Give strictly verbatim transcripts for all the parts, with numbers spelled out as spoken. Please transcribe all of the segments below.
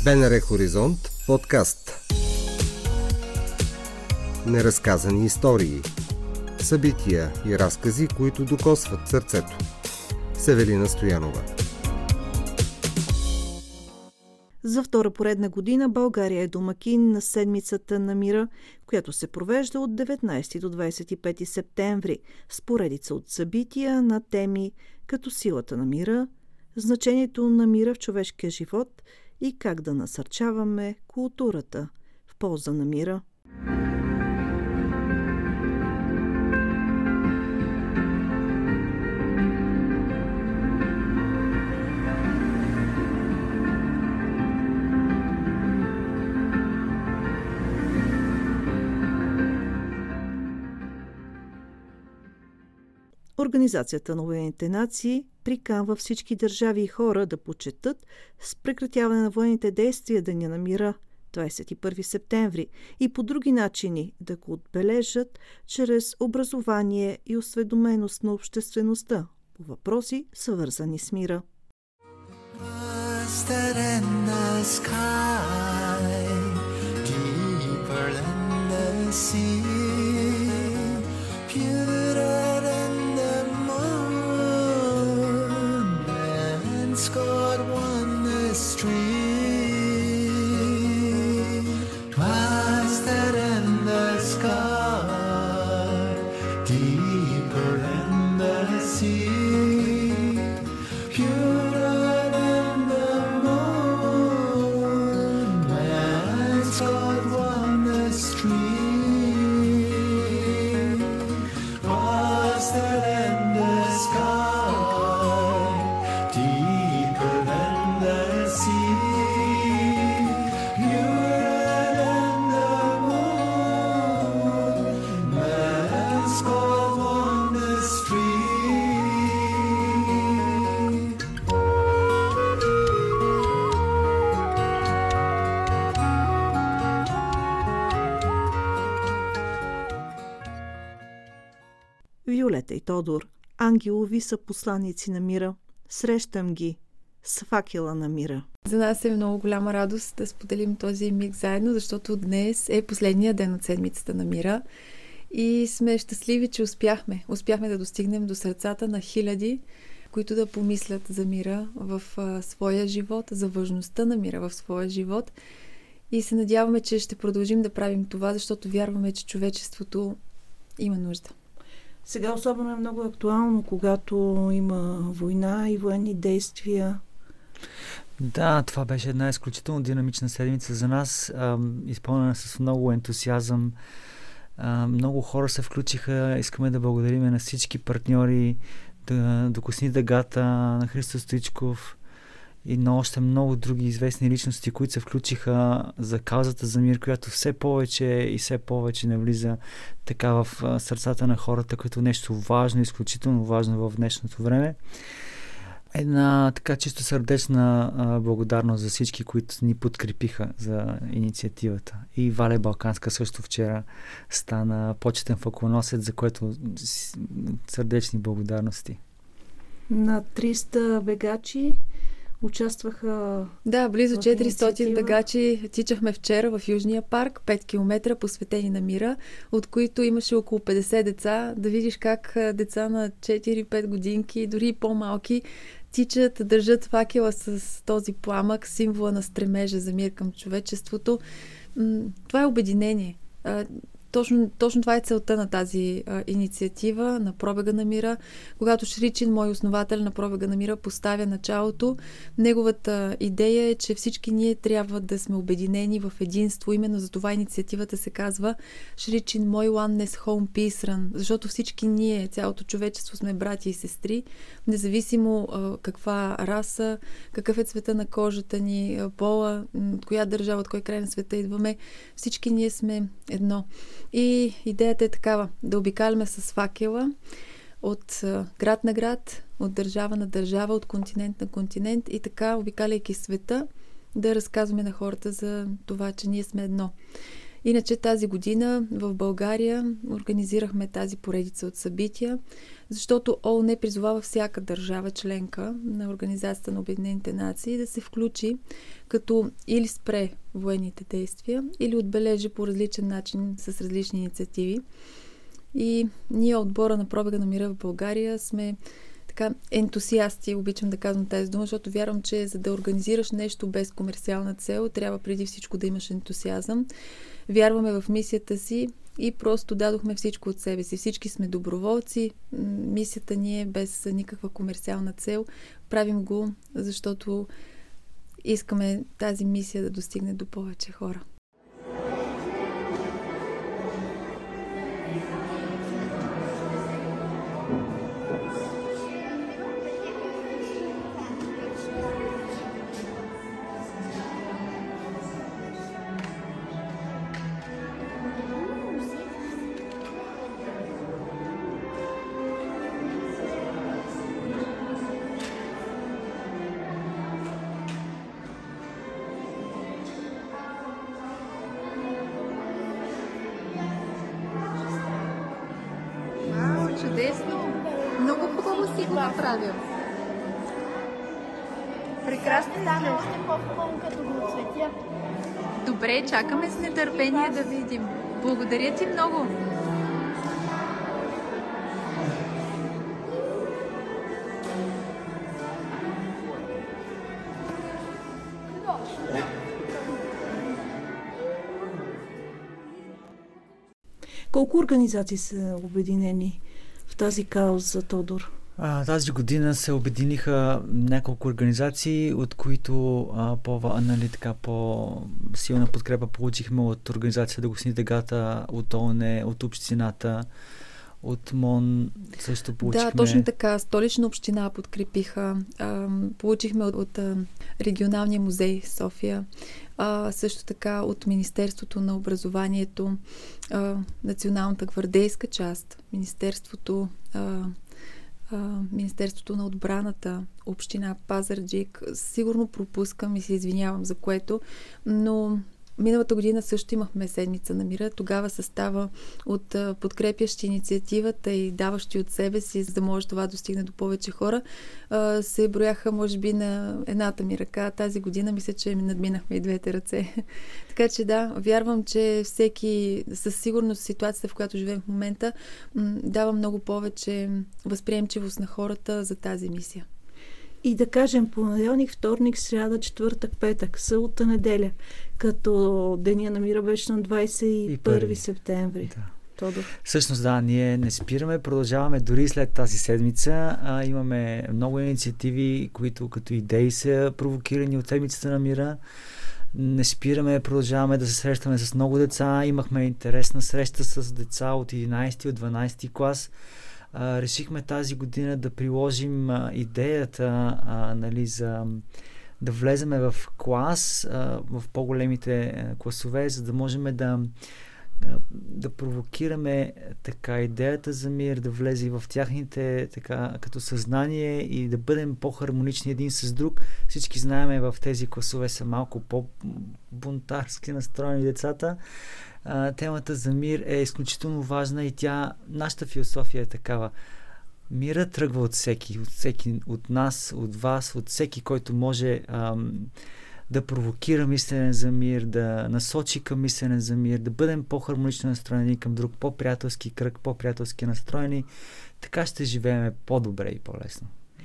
БНР Хоризонт подкаст. Неразказани истории. Събития и разкази, които докосват сърцето. С Евелина Стоянова. За втора поредна година България е домакин на Седмицата на мира, която се провежда от деветнайсети до двайсет и пети септември с поредица от събития на теми като силата на мира, значението на мира в човешкия живот и как да насърчаваме културата в полза на мира. Организацията на Обединените нации приканва всички държави и хора да почетат с прекратяване на военните действия Деня на мира, двайсет и първи септември, и по други начини да го отбележат чрез образование и осведоменост на обществеността по въпроси, свързани с мира. God won the street. 'Twas that in the sky, deeper than the sea, purer than the moon, man's God won the street. 'Twas that in the sky, Виолета и Тодор, ангелови са посланици на мира. Срещам ги с факела на мира. За нас е много голяма радост да споделим този миг заедно, защото днес е последния ден от Седмицата на мира и сме щастливи, че успяхме. Успяхме да достигнем до сърцата на хиляди, които да помислят за мира в а, своя живот, за важността на мира в своя живот. И се надяваме, че ще продължим да правим това, защото вярваме, че човечеството има нужда. Сега особено е много актуално, когато има война и военни действия. Да, това беше една изключително динамична седмица за нас, изпълнена с много ентусиазъм. А, много хора се включиха, искаме да благодарим на всички партньори, да докосни дъгата, на Христо Стоичков и на още много други известни личности, които се включиха за каузата за мир, която все повече и все повече навлиза така в сърцата на хората, като нещо важно, изключително важно в днешното време. Една така чисто сърдечна а, благодарност за всички, които ни подкрепиха за инициативата. И Валя Балканска също вчера стана почетен факелоносец, за което сърдечни благодарности. На триста бегачи участваха. Да, близо четиристотин бегачи тичахме вчера в Южния парк, пет километра посветени на мира, от които имаше около петдесет деца. Да видиш как деца на четири-пет годинки, дори и по-малки, тичат, държат факела с този пламък, символа на стремежа за мир към човечеството. Това е обединение. Точно, точно това е целта на тази а, инициатива на Пробега на мира. Когато Шричин, мой основател на Пробега на мира, поставя началото, неговата идея е, че всички ние трябва да сме обединени в единство. Именно за това инициативата се казва Шричин, мой oneness home peace run, защото всички ние, цялото човечество, сме брати и сестри, независимо а, каква раса, какъв е цвета на кожата ни, а, пола, от коя държава, от кой край на света идваме, всички ние сме едно. И идеята е такава, да обикаляме с факела от град на град, от държава на държава, от континент на континент и така, обикаляйки света, да разказваме на хората за това, че ние сме едно. Иначе тази година в България организирахме тази поредица от събития, защото ООН призовава всяка държава членка на Организацията на Обединените нации да се включи, като или спре военните действия, или отбележи по различен начин с различни инициативи. И ние, отбора на Пробега на мира в България, сме така ентусиасти, обичам да казвам тази дума, защото вярвам, че за да организираш нещо без комерциална цел, трябва преди всичко да имаш ентусиазъм. Вярваме в мисията си и просто дадохме всичко от себе си. Всички сме доброволци. Мисията ни е без никаква комерциална цел. Правим го, защото искаме тази мисия да достигне до повече хора. Чудесно! Много хубаво си го направил. Прекрасно стане. Още по-хубаво, като го отсветя. Добре, чакаме с нетърпение да видим. Благодаря ти много. Колко организации са обединени в тази кауза, Тодор? А, тази година се обединиха няколко организации, от които а, по, нали, така, по-силна подкрепа получихме от Организацията Докосните гата, от ООН, от общината, от МОН също получихме. Да, точно така. Столична община подкрепиха. А, получихме от, от а, Регионалния музей София. А, също така от Министерството на образованието, а, Националната гвардейска част, Министерството, а, а, Министерството на отбраната, община Пазарджик. Сигурно пропускам и се извинявам за което, но миналата година също имахме седмица на мира. Тогава състава от а, подкрепящи инициативата и даващи от себе си, за да може това да достигне до повече хора, а, се брояха, може би, на едната ми ръка. Тази година мисля, че ми надминахме и двете ръце. Така че да, вярвам, че всеки, със сигурност ситуацията, в която живеем в момента, м- дава много повече възприемчивост на хората за тази мисия. И да кажем понеделник, вторник, сряда, четвъртък, петък, събота, неделя, като Деня на мира беше на двадесет и първи септември. Да. Тодор. Всъщност да, ние не спираме, продължаваме дори след тази седмица. А, имаме много инициативи, които като идеи са провокирани от седмицата на мира. Не спираме, продължаваме да се срещаме с много деца. Имахме интересна среща с деца от единадесети, от дванадесети клас. А, решихме тази година да приложим а, идеята а, нали, за да влеземе в клас, а, в по-големите а, класове, за да можем да, а, да провокираме така идеята за мир, да влезе в тяхните така, като съзнание и да бъдем по-хармонични един с друг. Всички знаеме, в тези класове са малко по-бунтарски настроени децата. Uh, темата за мир е изключително важна и тя, нашата философия е такава. Мира тръгва от всеки, от всеки от нас, от вас, от всеки, който може ам, да провокира мислене за мир, да насочи към мислене за мир, да бъдем по-хармонично настроени към друг, по-приятелски кръг, по-приятелски настроени. Така ще живеем по-добре и по-лесно.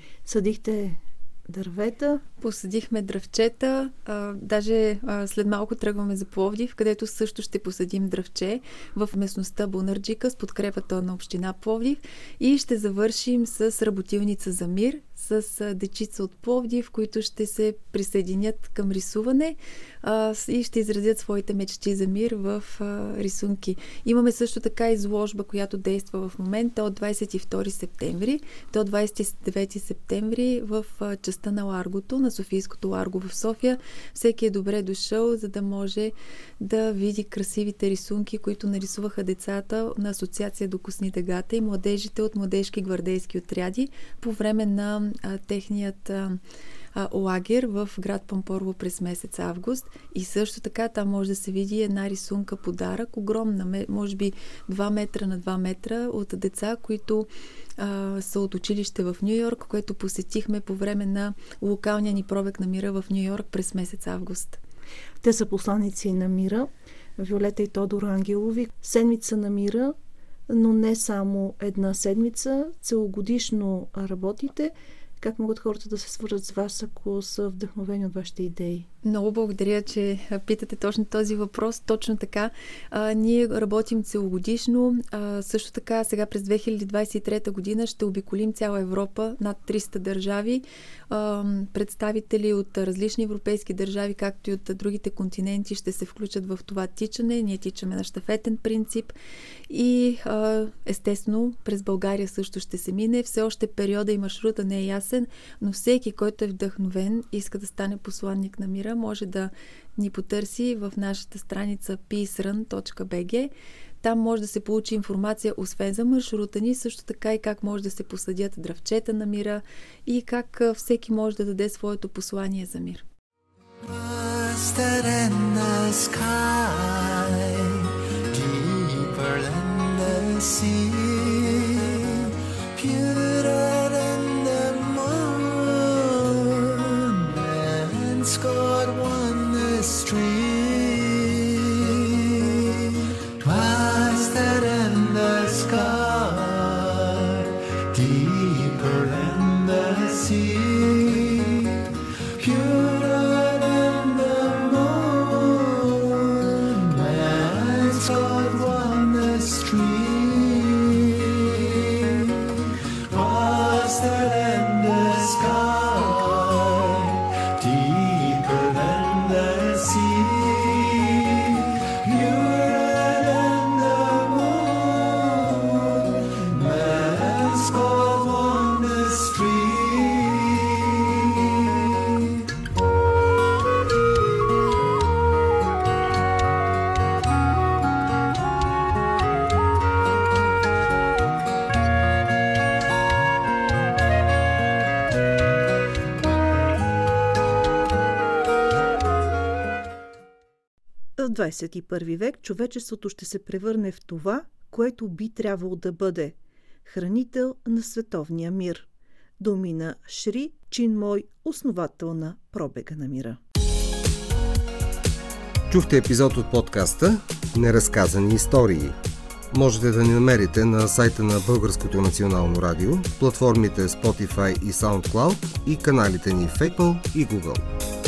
Съдихте дървета. Посадихме дръвчета. А, даже а, след малко тръгваме за Пловдив, където също ще посадим дръвче в местността Бунарджика с подкрепата на община Пловдив и ще завършим с работилница за мир, с а, дечица от Пловдив, които ще се присъединят към рисуване а, и ще изразят своите мечти за мир в а, рисунки. Имаме също така изложба, която действа в момента от двадесет и втори септември до двадесет и девети септември в а, частта на Ларгото, на Софийското Ларго в София. Всеки е добре дошъл, за да може да види красивите рисунки, които нарисуваха децата на Асоциация Докосните гата и младежите от младежки гвардейски отряди по време на а, техният а, а, лагер в град Пампорово през месец август. И също така там може да се види една рисунка подарък, огромна, може би два метра на два метра, от деца, които а, са от училище в Ню Йорк, което посетихме по време на локалния ни пробег на мира в Ню Йорк през месец август. Те са посланици на мира, Виолета и Тодор Ангелови. Седмица на мира, но не само една седмица, целогодишно работите. Как могат хората да се свържат с вас, ако са вдъхновени от вашите идеи? Много благодаря, че питате точно този въпрос. Точно така. А, ние работим целогодишно. А, също така сега през две хиляди двадесет и трета година ще обиколим цяла Европа, над триста държави. А, представители от различни европейски държави, както и от другите континенти ще се включат в това тичане. Ние тичаме на щафетен принцип и а, естествено през България също ще се мине. Все още периода и маршрута не е ясен, но всеки, който е вдъхновен, иска да стане посланник на мира, може да ни потърси в нашата страница peacerun точка би джи. Там може да се получи информация освен за маршрута ни, също така и как може да се посадят дръвчета на мира и как всеки може да даде своето послание за мир. God won the stream. Twas that in the sky, deeper than the sea, purer than the moon. Man's God won the stream. Twas that in the sky. В двадесет и първи век човечеството ще се превърне в това, което би трябвало да бъде – хранител на световния мир. Думи на Шри Чинмой, основател на пробега на мира. Чухте епизод от подкаста "Неразказани истории". Можете да ни намерите на сайта на Българското национално радио, платформите Spotify и SoundCloud и каналите ни в Apple и Google.